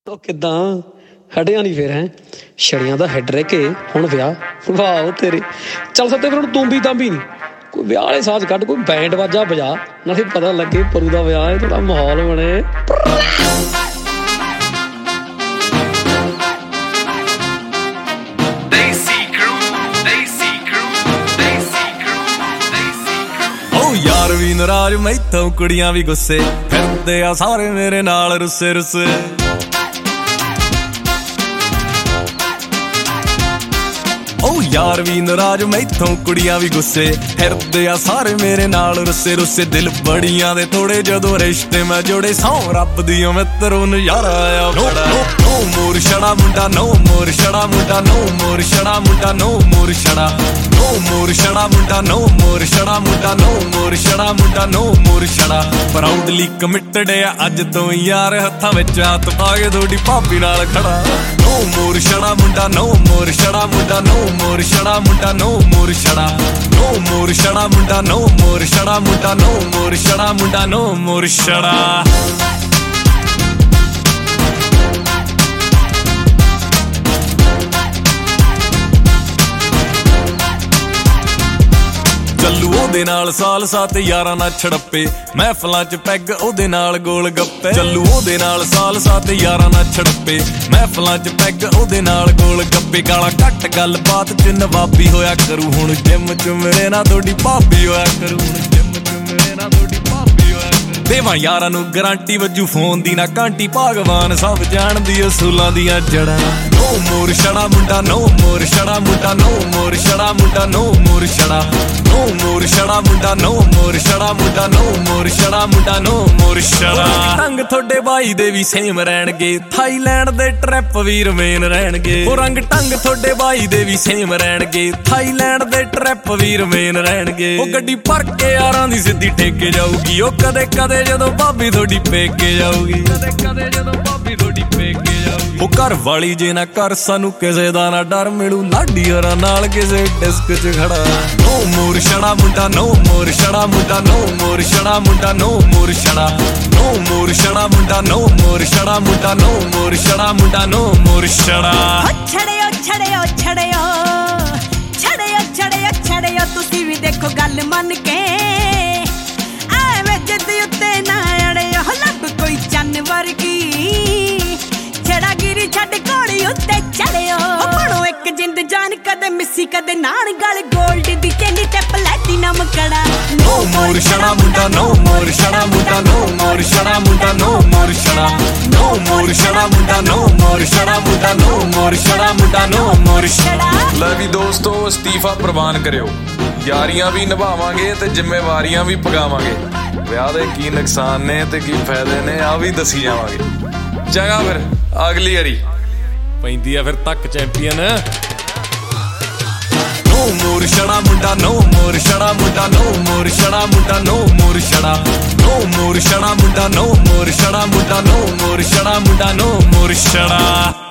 ਉਹ ਕਿੱਦਾਂ ਹਟਿਆ ਨਹੀਂ ਫਿਰ ਹੈ ਛੜੀਆਂ ਦਾ ਹੈਡ ਰਹਿ ਕੇ ਹੁਣ ਵਿਆਹ ਵਾਹ ਤੇਰੇ ਚੱਲ ਸੱਤੇ ਫਿਰ ਹੁਣ ਤੂੰਬੀ ਤਾਂਬੀ ਨਹੀਂ ਕੋਈ ਵਿਆਹ ਵਾਲੇ ਸਾਜ਼ ਕੱਢ ਕੋਈ ਬੈਂਡ ਵਾਜਾ ਵਜਾ ਨਾਲੇ ਪਤਾ ਲੱਗੇ ਪਰੂ ਦਾ ਵਿਆਹ ਹੈ ਥੋੜਾ ਮਾਹੌਲ ਬਣੇ यार भी नाराज मैथों कुड़ियां भी गुस्से फिरदे आ सारे मेरे नाल रुस्से रुस्से ओ यार भी नाराज मैथों कुड़ियां भी गुस्से फिरदे आ सारे मेरे नाल रुस्से रुस्से दिल बड़ियां दे थोड़े जदों रिश्ते मैं जोड़े सौ रब दी मित्रों नजारा आया बड़ा नो मोर छड़ा मुंडा नो मोर छड़ा मुंडा नो मोर छड़ा मुंडा नो मोर छड़ा नो मोर छड़ा मुंडा नो मोर छड़ा मुंडा नो मोर छड़ा मुंडा नो मोर छड़ा प्राउडली कमिटेड है अज तो यार हत्थां विच हाथ पा के थोड़ी भाभी नाल खड़ा नो मोर छड़ा मुंडा नो मोर छड़ा मुंडा नो मोर छड़ा मुंडा नो मोर छड़ा नो मोर छड़ा मुंडा नो मोर छड़ा मुंडा नो मोर छड़ा मुंडा नो मोर छड़ा ਚੱਲੂ ਉਹਦੇ ਨਾਲ ਸਾਲ ਸਾਤ ਯਾਰਾਂ ਨਾਲ ਛੜੱਪੇ ਮਹਿਫਲਾਂ 'ਚ ਪੈਗ ਉਹਦੇ ਨਾਲ ਗੋਲ ਗੱਪੇ ਚੱਲੂ ਉਹਦੇ ਨਾਲ ਸਾਲ ਸਾਤ ਯਾਰਾਂ ਨਾਲ ਛੜੱਪੇ ਮਹਿਫਲਾਂ 'ਚ ਪੈਗ ਉਹਦੇ ਨਾਲ ਗੋਲ ਗੱਪੇ ਗਾਲਾਂ ਘੱਟ ਗੱਲਬਾਤ 'ਚ ਨਵਾਬੀ ਹੋਇਆ ਕਰੂ ਹੁਣ ਜਿੰਮ 'ਚ ਮੇਰੇ ਨਾਲ ਤੁਹਾਡੀ ਭਾਬੀ ਹੋਇਆ ਕਰੂ ਹੁਣ ਜਿੰਮ 'ਚ ਮੇਰੇ ਨਾਲ ਤੁਹਾਡੀ ਭਾਬੀ ਹੋਇਆ ਕਰੂ ਦੇਵਾਂ ਯਾਰਾਂ ਨੂੰ ਗਾਰੰਟੀ ਵੱਜੂ ਫੋਨ ਦੀ ਨਾ ਘੰਟੀ ਭਗਵਾਨ ਸਭ ਜਾਣਦੀ ਅਸੂਲਾਂ ਦੀਆਂ ਜੜਾਂ नो मोर छड़ा मुंडा नो मोर छड़ा मुंडा नो मोर छड़ा मुंडा नो मोर छड़ा नो मोर छड़ा मुंडा नो मोर छड़ा मुंडा नो मोर छड़ा मुंडा नो मोर छड़ा रंग थोड़े भाई दे भी सेम रहणगे थाईलैंड दे ट्रैप भी रमेन रहणगे ओ रंग टंग थोड़े भाई दे भी सेम रहणगे थाईलैंड दे ट्रैप भी रमेन रहणगे ओ गड्डी भर के यारां दी सिੱਧੀ ठेके जाऊगी ओ कदे कदे जदों भाभी थोड़ी पेके जाऊगी कदे कदे जदों भाभी थोड़ी पेके जाऊगी ओ घर वाली जे ना कर सानू किसे दा ना डर मिलू लाडी यारां नाल किसे डिस्क च खड़ा नो मोर छड़ा मुंडा नो मोर छड़ा मुंडा नो मोर छड़ा मुंडा नो मोर छड़ा नो मोर छड़ा मुंडा नो मोर छड़ा मुंडा नो मोर छड़ा मुंडा नो मोर छड़ा छड़ियो छड़ियो छड़ियो छड़ियो छड़ियो छड़ियो तुसी भी देखो गल मन के एवें जिद उत्ते ना अड़ियो लब कोई चन्न वर्गी छड़ा गिरी छड़ घोड़ी उत्ते चढ़ियो बनो एक जिंद जान कदे मिसी कदे नान गल गोल्ड दी चेनी ते प्लैटिनम कड़ा नो मोर छड़ा मुंडा नो मोर छड़ा मुंडा नो मोर छड़ा मुंडा नो मोर छड़ा नो मोर छड़ा मुंडा नो मोर छड़ा मुंडा नो मोर छड़ा मुंडा नो मोर छड़ा ਲੈ ਵੀ ਦੋਸਤੋ ਅਸਤੀਫਾ ਪ੍ਰਵਾਨ ਕਰਿਓ ਯਾਰੀਆਂ ਵੀ ਨਿਭਾਵਾਂਗੇ ਤੇ ਜ਼ਿੰਮੇਵਾਰੀਆਂ ਵੀ ਪਗਾਵਾਂਗੇ ਵਿਆਹ ਦੇ ਕੀ ਨੁਕਸਾਨ ਨੇ ਤੇ ਕੀ ਫਾਇਦੇ ਨੇ ਆ ਵੀ ਦੱਸੀ ਜਾਵਾਂਗੇ ਚੰਗਾ ਫਿਰ ਅਗਲੀ ਵਾਰੀ ਪੈਂਦੀ ਆ ਫਿਰ ਤੱਕ ਚੈਂਪੀਅਨ नो मोर छड़ा मुंडा नो मोर छड़ा मुंडा नो मोर छड़ा मुंडा नो मोर छड़ा नो मोर छड़ा मुंडा नो मोर छड़ा मुंडा नो मोर छड़ा मुंडा नो मोर छड़ा